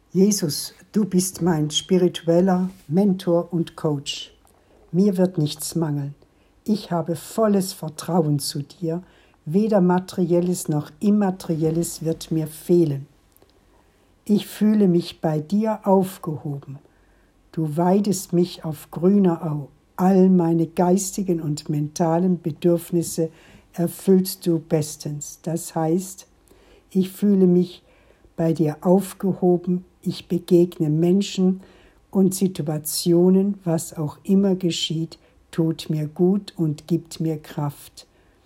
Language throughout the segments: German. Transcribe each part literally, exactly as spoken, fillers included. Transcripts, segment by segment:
Jesus, du bist mein spiritueller Mentor und Coach. Mir wird nichts mangeln. Ich habe volles Vertrauen zu dir. Weder Materielles noch Immaterielles wird mir fehlen. Ich fühle mich bei dir aufgehoben. Du weidest mich auf grüner Au. All meine geistigen und mentalen Bedürfnisse erfüllst du bestens. Das heißt, ich fühle mich bei dir aufgehoben. Ich begegne Menschen und Situationen, was auch immer geschieht, tut mir gut und gibt mir Kraft.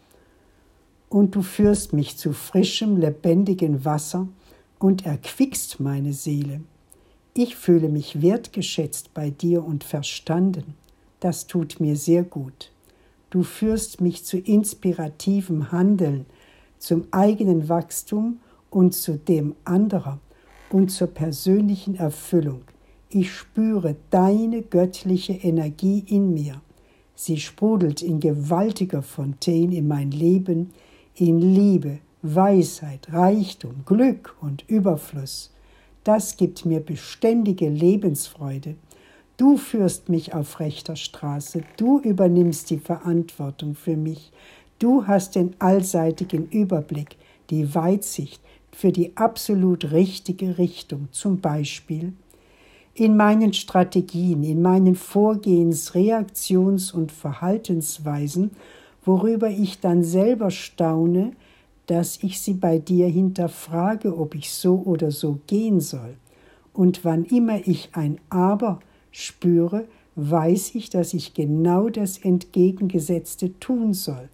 Und du führst mich zu frischem, lebendigem Wasser und erquickst meine Seele. Ich fühle mich wertgeschätzt bei dir und verstanden. Das tut mir sehr gut. Du führst mich zu inspirativem Handeln, zum eigenen Wachstum und zu dem anderer und zur persönlichen Erfüllung. Ich spüre deine göttliche Energie in mir. Sie sprudelt in gewaltiger Fontäne in mein Leben, in Liebe, Weisheit, Reichtum, Glück und Überfluss. Das gibt mir beständige Lebensfreude. Du führst mich auf rechter Straße, du übernimmst die Verantwortung für mich. Du hast den allseitigen Überblick, die Weitsicht für die absolut richtige Richtung, zum Beispiel in meinen Strategien, in meinen Vorgehens-, Reaktions- und Verhaltensweisen, worüber ich dann selber staune, dass ich sie bei dir hinterfrage, ob ich so oder so gehen soll. Und wann immer ich ein Aber spüre, weiß ich, dass ich genau das Entgegengesetzte tun soll.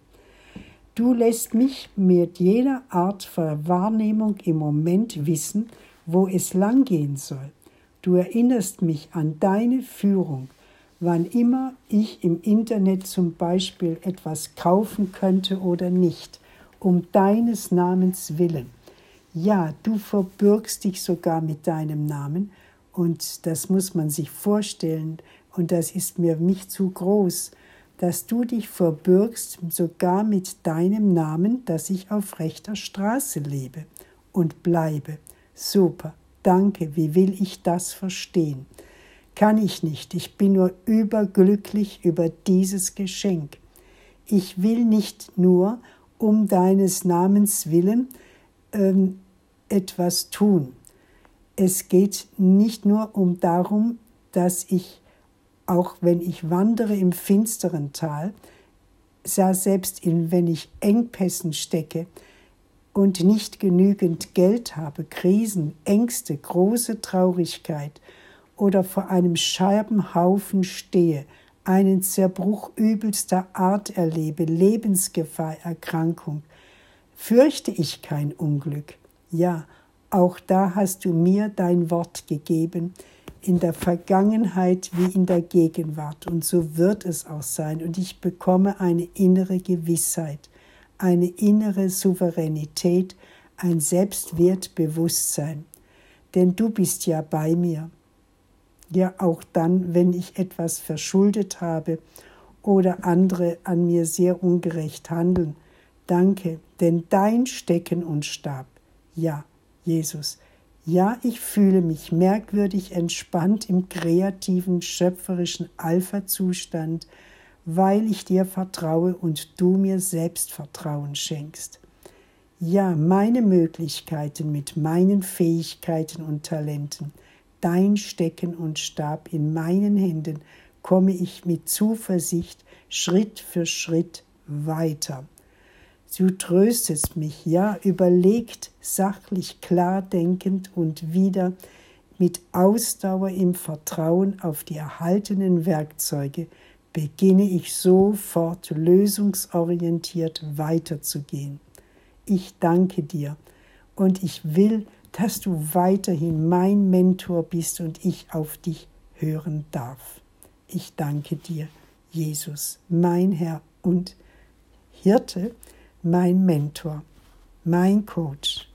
Du lässt mich mit jeder Art von Wahrnehmung im Moment wissen, wo es langgehen soll. Du erinnerst mich an deine Führung, wann immer ich im Internet zum Beispiel etwas kaufen könnte oder nicht, um deines Namens willen. Ja, du verbürgst dich sogar mit deinem Namen und das muss man sich vorstellen und das ist mir nicht zu groß, dass du dich verbürgst sogar mit deinem Namen, dass ich auf rechter Straße lebe und bleibe. Super, danke, wie will ich das verstehen? Kann ich nicht, ich bin nur überglücklich über dieses Geschenk. Ich will nicht nur um deines Namens willen ähm, etwas tun. Es geht nicht nur um darum, dass ich, auch wenn ich wandere im finsteren Tal, selbst in, wenn ich Engpässen stecke und nicht genügend Geld habe, Krisen, Ängste, große Traurigkeit oder vor einem Scherbenhaufen stehe, einen Zerbruch übelster Art erlebe, Lebensgefahr, Erkrankung, fürchte ich kein Unglück. Ja, auch da hast du mir dein Wort gegeben, in der Vergangenheit wie in der Gegenwart. Und so wird es auch sein. Und ich bekomme eine innere Gewissheit, eine innere Souveränität, ein Selbstwertbewusstsein. Denn du bist ja bei mir. Ja, auch dann, wenn ich etwas verschuldet habe oder andere an mir sehr ungerecht handeln. Danke, denn dein Stecken und Stab, ja, Jesus, ja, ich fühle mich merkwürdig entspannt im kreativen, schöpferischen Alpha-Zustand, weil ich dir vertraue und du mir Selbstvertrauen schenkst. Ja, meine Möglichkeiten mit meinen Fähigkeiten und Talenten, dein Stecken und Stab in meinen Händen, komme ich mit Zuversicht Schritt für Schritt weiter. Du tröstest mich, ja, überlegt, sachlich, klar denkend und wieder mit Ausdauer im Vertrauen auf die erhaltenen Werkzeuge beginne ich sofort lösungsorientiert weiterzugehen. Ich danke dir und ich will, dass du weiterhin mein Mentor bist und ich auf dich hören darf. Ich danke dir, Jesus, mein Herr und Hirte, mein Mentor, mein Coach.